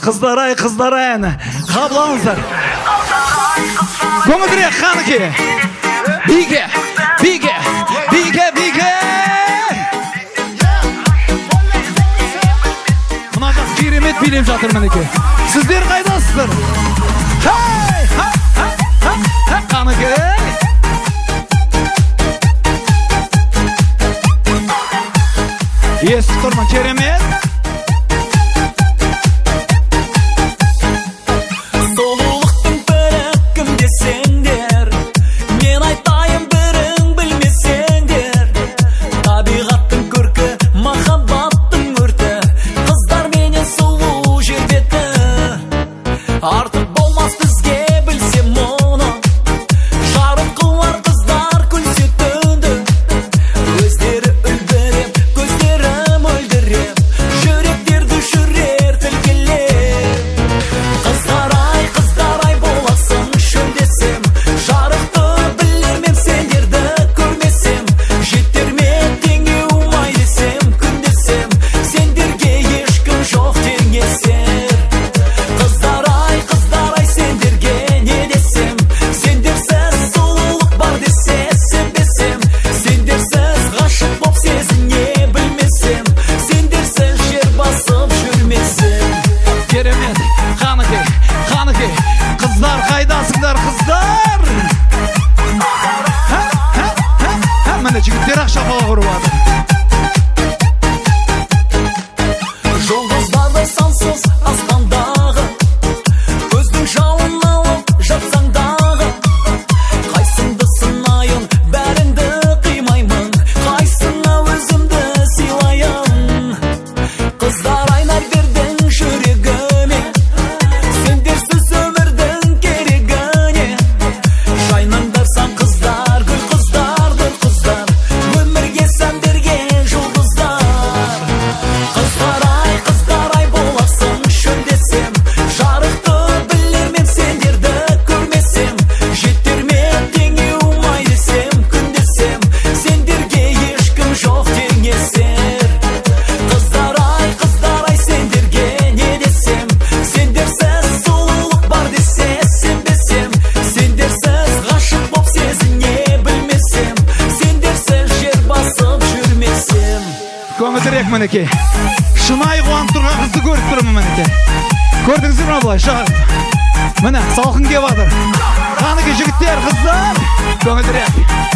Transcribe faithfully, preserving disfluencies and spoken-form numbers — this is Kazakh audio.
Қыздар ай, қыздар ай әні. Қабылаңыздар. Көңілдірек Қаныке. Биге, биге, биге, биге. Мына жақ керемет билеп жатыр мінеке. Сіздер қайдасыздар? Хей, ха, ха, ха, ха, Қаныке. Есі тұрман керемет. Мінеке, шынай қуанып тұрған қызды көріп тұрмын мінеке. Көрдіңіздер ме бұлай шығып? Міне, салқын кеп жатыр. Қаныке жігіттер, қыздар, көңілдірек.